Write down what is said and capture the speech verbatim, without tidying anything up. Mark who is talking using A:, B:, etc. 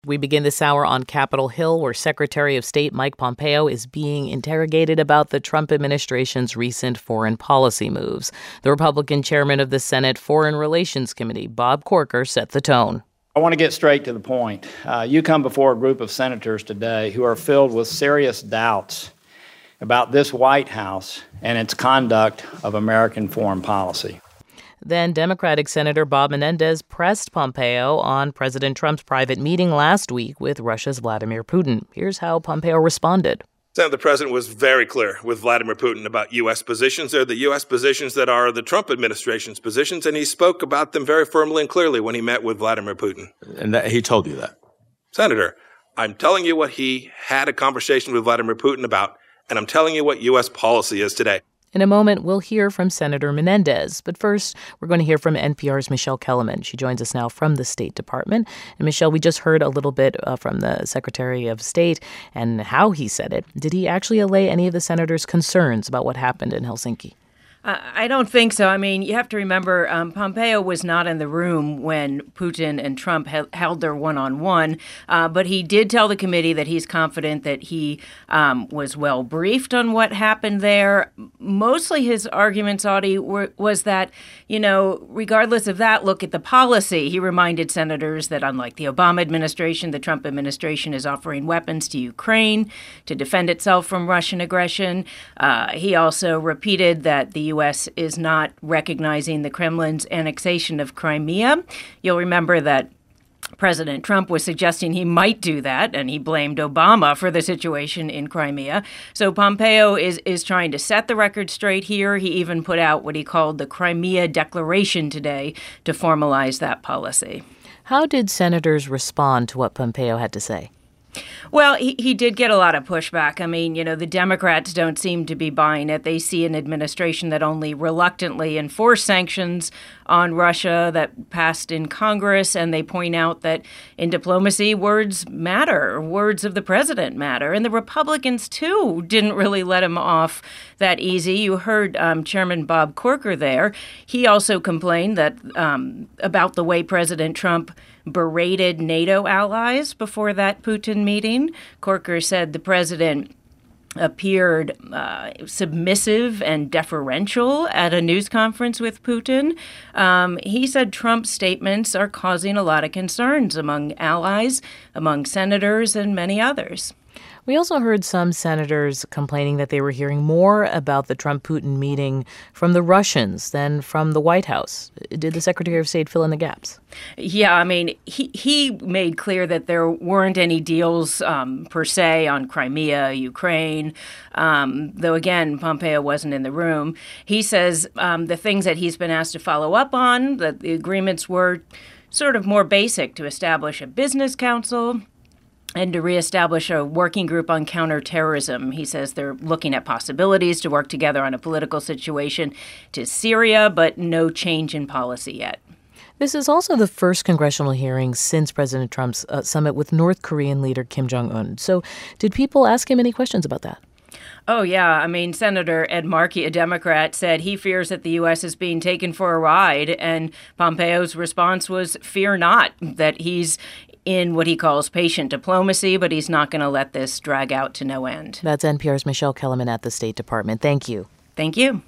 A: We begin this hour on Capitol Hill, where Secretary of State Mike Pompeo is being interrogated about the Trump administration's recent foreign policy moves. The Republican chairman of the Senate Foreign Relations Committee, Bob Corker, set the tone.
B: I want to get straight to the point. Uh, you come before a group of senators today who are filled with serious doubts about this White House and its conduct of American foreign policy.
A: Then Democratic Senator Bob Menendez pressed Pompeo on President Trump's private meeting last week with Russia's Vladimir Putin. Here's how Pompeo responded.
C: Senator, the president was very clear with Vladimir Putin about U S positions. They're the U S positions that are the Trump administration's positions, and he spoke about them very firmly and clearly when he met with Vladimir Putin.
D: And that, he told you that?
C: Senator, I'm telling you what he had a conversation with Vladimir Putin about, and I'm telling you what U S policy is today.
A: In a moment, we'll hear from Senator Menendez. But first, we're going to hear from N P R's Michelle Kellerman. She joins us now from the State Department. And Michelle, we just heard a little bit uh, from the Secretary of State and how he said it. Did he actually allay any of the senators' concerns about what happened in Helsinki?
E: Uh, I don't think so. I mean, you have to remember um, Pompeo was not in the room when Putin and Trump he- held their one-on-one, uh, but he did tell the committee that he's confident that he um, was well briefed on what happened there. Mostly his arguments, Audie, were, was that, you know, regardless of that, look at the policy. He reminded senators that unlike the Obama administration, the Trump administration is offering weapons to Ukraine to defend itself from Russian aggression. Uh, he also repeated that the U S is not recognizing the Kremlin's annexation of Crimea. You'll remember that President Trump was suggesting he might do that, and he blamed Obama for the situation in Crimea. So Pompeo is, is trying to set the record straight here. He even put out what he called the Crimea Declaration today to formalize that policy.
A: How did senators respond to what Pompeo had to say?
E: Well, he, he did get a lot of pushback. I mean, you know, the Democrats don't seem to be buying it. They see an administration that only reluctantly enforced sanctions on Russia that passed in Congress, and they point out that in diplomacy, words matter. Words of the president matter. And the Republicans, too, didn't really let him off that easy. You heard um, Chairman Bob Corker there. He also complained that um, about the way President Trump berated NATO allies before that Putin meeting. Corker said the president appeared uh, submissive and deferential at a news conference with Putin. Um, he said Trump's statements are causing a lot of concerns among allies, among senators, and many others.
A: We also heard some senators complaining that they were hearing more about the Trump-Putin meeting from the Russians than from the White House. Did the Secretary of State fill in the gaps?
E: Yeah, I mean, he, he made clear that there weren't any deals um, per se on Crimea, Ukraine, um, though, again, Pompeo wasn't in the room. He says um, the things that he's been asked to follow up on, that the agreements were sort of more basic: to establish a business council and to reestablish a working group on counterterrorism. He says they're looking at possibilities to work together on a political situation to Syria, but no change in policy yet.
A: This is also the first congressional hearing since President Trump's uh, summit with North Korean leader Kim Jong-un. So did people ask him any questions about that?
E: Oh, yeah. I mean, Senator Ed Markey, a Democrat, said he fears that the U S is being taken for a ride. And Pompeo's response was, fear not, that he's in what he calls patient diplomacy, but he's not going to let this drag out to no end.
A: That's N P R's Michelle Kellerman at the State Department. Thank you.
E: Thank you.